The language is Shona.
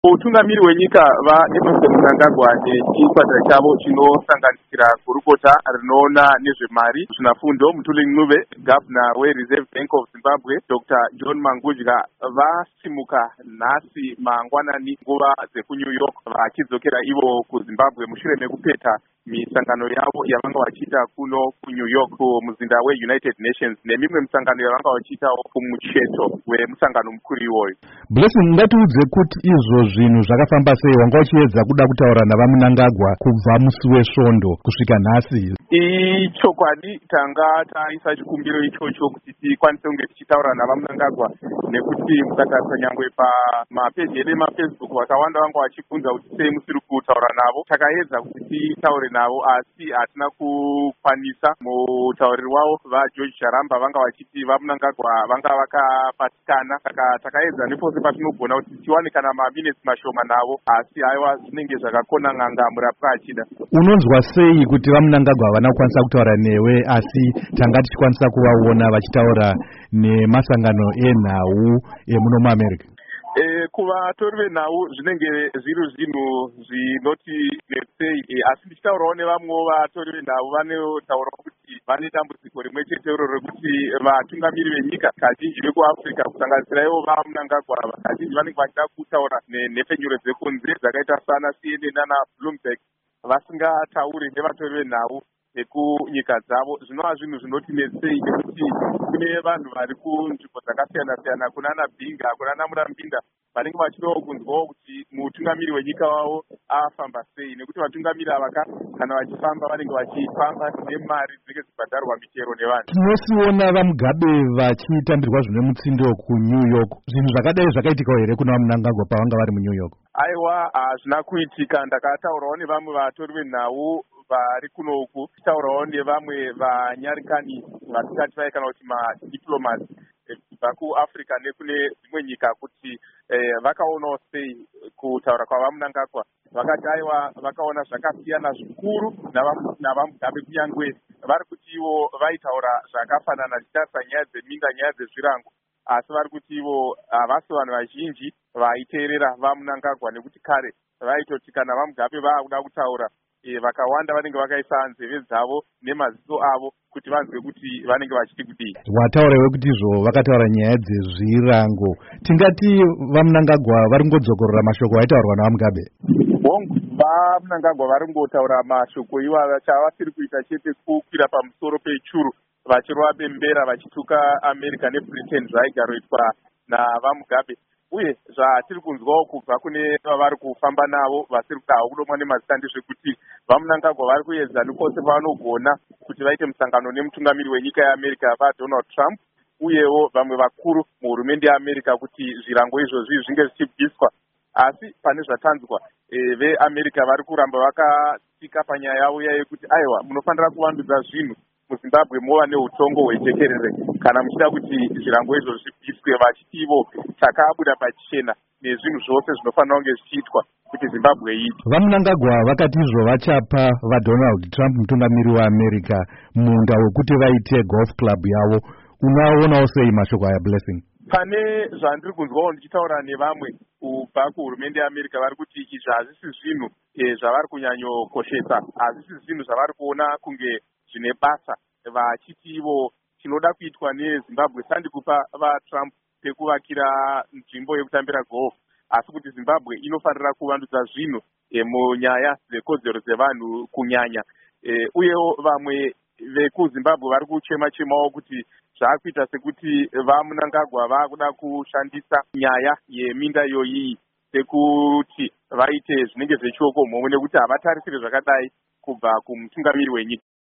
Utungamiri wenyika vaEmerson Mnangagwa nechikwata chavo chinosanganisira gurukota rinoona nezvemari, zvinafundo Mutuli Ncube, gavana weReserve Bank of Zimbabwe Dr. John Mangudya vasimuka nhasi mangwanani nguva dzekuNew York vachidzokera ivo kuZimbabwe mushure mekupeta misangano yavo yavanga vachiita kuno kuNew York muzinda weUnited Nations nemimwe misangano yavanga vachiitawo kumucheto wemusangano mukuru iwoyo. Blessing, ngatiudze kuti izvo zvinhu zvakafamba sei? Wanga uchiedza kuda kutaura naVaMnangagwa kubva musi wesvondo kusvika nhasi. Ichokwadi tanga taisa chikumbiro ichocho kuti tikwanise kunge tichitaura naVaMnangagwa nekuti mukatarisa nyangwe pamapeji edu emaFacebook vakawanda vanga vachibvunza kuti sei musiri kutaura navo. Takaedza kuti titaure navo asi hatina kukwanisa. Mutauriri wavo vaGeorge Charamba vanga vachiti vaMnangagwa vanga vakapatikana, saka takaedza nepose patinogona kuti tiwane kana maminutes mashoma navo, asi haiwa zvinenge zvakakona n'anga murapwa achida. Unonzwa sei kuti vaMnangagwa havana kukwanisa kutaura newe asi tanga tichikwanisa kuvaona vachitaura nemasangano enhau emuno muAmerica? Kuvatori venhau zvinenge zviri zvinhu zvinoti netsei, asi ndichitaurawo nevamwewo vatori venhau vanotaurawo kuti vane dambudziko rimwe chete rekuti vatungamiri venyika kazhinji vekuAfrica kusanganisira ivo vaMnangagwa kazhinji vanenge vachida kutaura nenhepfenyuro dzekunze dzakaita sana CNN nana Bloomberg vasingatauri nevatori venhau nekunyika dzavo. Zvinova zvinhu zvinoti netsei nekuti kune vanhu vari kunzvimbo dzakasiyana siyana kunana Bhinga kunana Murambinda vanenge vachidawo kunzwawo kuti mutungamiri wenyika wavo afamba sei, nekuti vatungamiri ava kana vachifamba vanenge vachifamba nemari dzinenge dzibhadharwa michero nevanhu. Tinosiona vaMugabe vachitambirwa zvine mutsindo kuNew York. Zvinhu zvakadai zvakaitika here kuna vaMnangagwa pavanga vari muNew York? Aiwa, hazvina kuitika. Ndakataurawo nevamwe vatori venhau vari kunoku, tichitaurawo nevamwe vanyarikani vatikati vai kana kuti madiplomats kubva kuAfrica nekune dzimwe nyika kuti vakaonawo sei kutaura kwavaMnangagwa. Vakati aiwa vakaona zvakasiyana zvikuru navaMugabe, kunyangwe vari kuti ivo vaitaura zvakafanana zvichitarisa nyaya dzeminda, nyaya dzezvirango, asi vari kuti ivo havasi vanhu vazhinji vaiteerera vaMnangagwa nekuti kare vaitoti kana vaMugabe vaakuda kutaura vakawanda vanenge vakaisa nzeve dzavo nemaziso avo kuti vanzwe kuti vanenge vachiti kudii. Wataurawo kuti izvo vakataura nyaya dzezvirango. Tingati vaMnangagwa vari kungodzokorora mashoko aitaurwa navaMugabe? vaMnangagwa vari kungotaura mashoko iwava, chavasiri kuita chete kukwira pamusoro pechuru vachirova bembera vachituka America neBritain zvaigaroitwa navaMugabe. Uye zvatiri kunzwawo kubva kune vavari kufamba navo vasiri kudawo kudomwa nemazita ndezvekuti vaMnangagwa vari kuedza nepose pavanogona kuti vaite musangano nemutungamiri wenyika yeAmerica vaDonald Trump uyewo vamwe vakuru muhurumende yeAmerica kuti zvirango izvozvi zvinge zvichibviswa. Asi pane zvatanzwa veAmerica vari kuramba vakatsika panyaya yavo yekuti aiwa, munofanira kuvandudza zvinhu muZimbabwe mova neutongo hwejekerere kana muchida kuti zvirango izvo zvibviswe, vachiti ivo takabuda pachena nezvinhu zvose zvinofanira kunge zvichiitwa kuti Zimbabwe iite. vaMnangagwa vakati izvo vachapa vaDonald Trump mutungamiri weAmerica munda wekuti vaite golf club yavo. Unaonawo sei mashoko aya Blessing? Pane zvandiri kunzwawo ndichitaura nevamwe kubva kuhurumende yeAmerica vari kuti izvi hazvisi zvinhu zvavari kunyanyokoshesa, hazvisi zvinhu zvavari kuona kunge zvine basa, vachiti ivo chinoda kuitwa neZimbabwe sandikupa vaTrump pekuvakira nzvimbo yekutambira golf, asi kuti Zimbabwe inofanira kuvandudza zvinhu munyaya dzekodzero dzevanhu kunyanya. Uyewo vamwe vekuZimbabwe vari kuchema-chemawo kuti zvaakuita sekuti vaMnangagwa vaakuda kushandisa nyaya yeminda iyoyi sekuti vaite zvinenge zvechioko mhomho, nekuti havatarisire zvakadai kubva kumutungamiri wenyika.